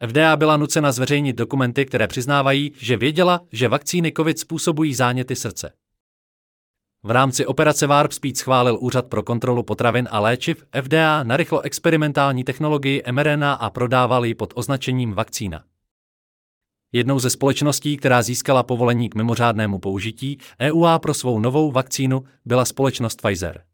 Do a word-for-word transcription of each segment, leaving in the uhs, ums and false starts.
F D A byla nucena zveřejnit dokumenty, které přiznávají, že věděla, že vakcíny COVID způsobují záněty srdce. V rámci operace Warp Speed schválil Úřad pro kontrolu potravin a léčiv F D A narychlo experimentální technologii em er en á a prodával ji pod označením vakcína. Jednou ze společností, která získala povolení k mimořádnému použití E U A pro svou novou vakcínu, byla společnost Pfizer.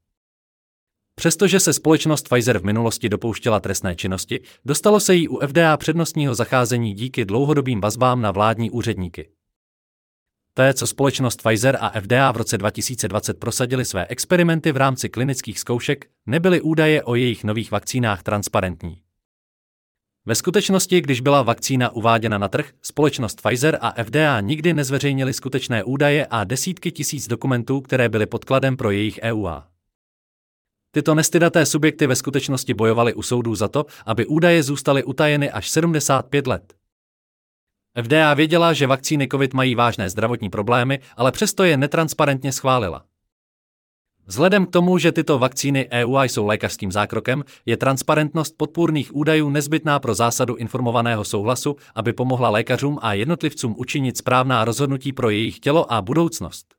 Přestože se společnost Pfizer v minulosti dopouštěla trestné činnosti, dostalo se jí u F D A přednostního zacházení díky dlouhodobým vazbám na vládní úředníky. Té, co společnost Pfizer a F D A v roce dva tisíce dvacet prosadili své experimenty v rámci klinických zkoušek, nebyly údaje o jejich nových vakcínách transparentní. Ve skutečnosti, když byla vakcína uváděna na trh, společnost Pfizer a F D A nikdy nezveřejnili skutečné údaje a desítky tisíc dokumentů, které byly podkladem pro jejich E U A. Tyto nestydaté subjekty ve skutečnosti bojovaly u soudů za to, aby údaje zůstaly utajeny až sedmdesát pět let. F D A věděla, že vakcíny COVID mají vážné zdravotní problémy, ale přesto je netransparentně schválila. Vzhledem k tomu, že tyto vakcíny E U A jsou lékařským zákrokem, je transparentnost podpůrných údajů nezbytná pro zásadu informovaného souhlasu, aby pomohla lékařům a jednotlivcům učinit správná rozhodnutí pro jejich tělo a budoucnost.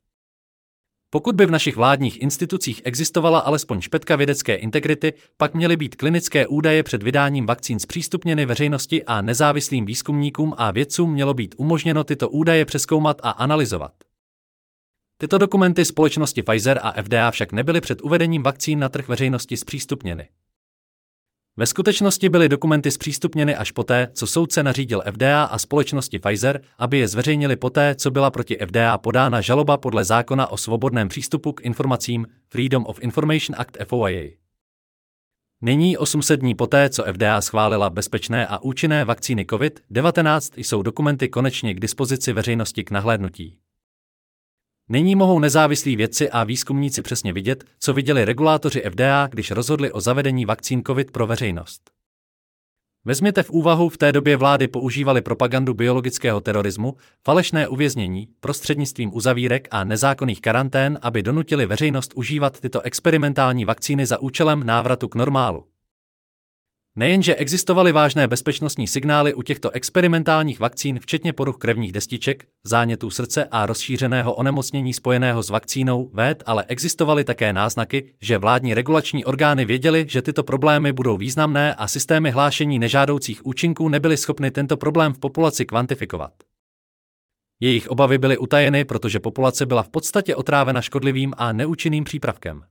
Pokud by v našich vládních institucích existovala alespoň špetka vědecké integrity, pak měly být klinické údaje před vydáním vakcín zpřístupněny veřejnosti a nezávislým výzkumníkům a vědcům mělo být umožněno tyto údaje přezkoumat a analyzovat. Tyto dokumenty společnosti Pfizer a F D A však nebyly před uvedením vakcín na trh veřejnosti zpřístupněny. Ve skutečnosti byly dokumenty zpřístupněny až poté, co soudce nařídil F D A a společnosti Pfizer, aby je zveřejnili poté, co byla proti F D A podána žaloba podle zákona o svobodném přístupu k informacím Freedom of Information Act F O I A. Nyní osm set dní poté, co F D A schválila bezpečné a účinné vakcíny COVID devatenáct, jsou dokumenty konečně k dispozici veřejnosti k nahlédnutí. Nyní mohou nezávislí vědci a výzkumníci přesně vidět, co viděli regulátoři F D A, když rozhodli o zavedení vakcín COVID pro veřejnost. Vezměte v úvahu, v té době vlády používaly propagandu biologického terorismu, falešné uvěznění, prostřednictvím uzavírek a nezákonných karantén, aby donutili veřejnost užívat tyto experimentální vakcíny za účelem návratu k normálu. Nejenže existovaly vážné bezpečnostní signály u těchto experimentálních vakcín, včetně poruch krevních destiček, zánětů srdce a rozšířeného onemocnění spojeného s vakcínou véd, ale existovaly také náznaky, že vládní regulační orgány věděly, že tyto problémy budou významné a systémy hlášení nežádoucích účinků nebyly schopny tento problém v populaci kvantifikovat. Jejich obavy byly utajeny, protože populace byla v podstatě otrávena škodlivým a neúčinným přípravkem.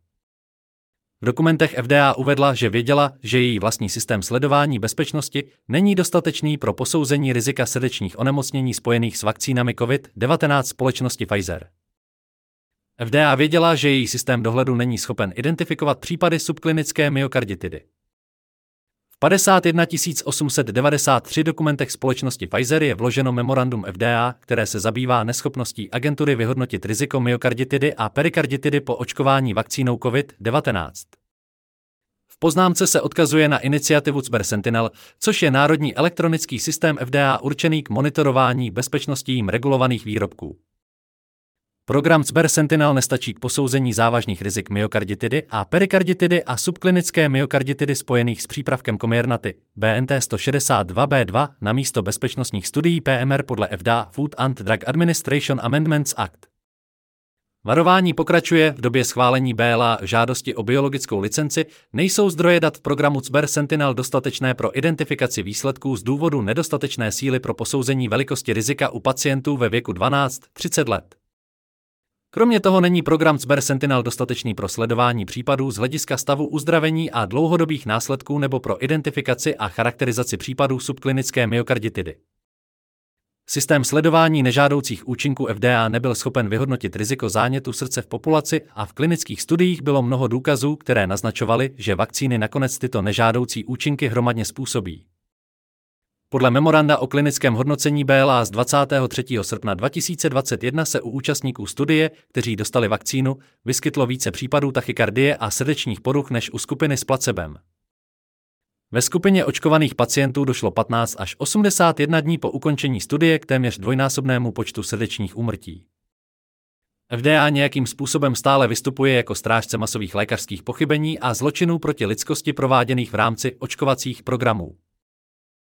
V dokumentech F D A uvedla, že věděla, že její vlastní systém sledování bezpečnosti není dostatečný pro posouzení rizika srdečních onemocnění spojených s vakcínami COVID devatenáct společnosti Pfizer. F D A věděla, že její systém dohledu není schopen identifikovat případy subklinické myokarditidy. V padesát jedna tisíc osm set devadesát tři dokumentech společnosti Pfizer je vloženo memorandum F D A, které se zabývá neschopností agentury vyhodnotit riziko myokarditidy a perikarditidy po očkování vakcínou COVID devatenáct. V poznámce se odkazuje na iniciativu C B E R Sentinel, což je národní elektronický systém F D A určený k monitorování bezpečnosti jím regulovaných výrobků. Program C B E R Sentinel nestačí k posouzení závažných rizik myokarditidy a perikarditidy a subklinické myokarditidy spojených s přípravkem Comirnaty B N T sto šedesát dva B dva na místo bezpečnostních studií P M R podle F D A Food and Drug Administration Amendments Act. Varování pokračuje, v době schválení B L A žádosti o biologickou licenci nejsou zdroje dat v programu C B E R Sentinel dostatečné pro identifikaci výsledků z důvodu nedostatečné síly pro posouzení velikosti rizika u pacientů ve věku dvanáct až třicet let. Kromě toho není program C B E R Sentinel dostatečný pro sledování případů z hlediska stavu uzdravení a dlouhodobých následků nebo pro identifikaci a charakterizaci případů subklinické myokarditidy. Systém sledování nežádoucích účinků F D A nebyl schopen vyhodnotit riziko zánětu srdce v populaci a v klinických studiích bylo mnoho důkazů, které naznačovaly, že vakcíny nakonec tyto nežádoucí účinky hromadně způsobí. Podle memoranda o klinickém hodnocení B L A z dvacátého třetího srpna dva tisíce dvacet jedna se u účastníků studie, kteří dostali vakcínu, vyskytlo více případů tachykardie a srdečních poruch než u skupiny s placebem. Ve skupině očkovaných pacientů došlo patnáct až osmdesát jedna dní po ukončení studie k téměř dvojnásobnému počtu srdečních úmrtí. F D A nějakým způsobem stále vystupuje jako strážce masových lékařských pochybení a zločinů proti lidskosti prováděných v rámci očkovacích programů.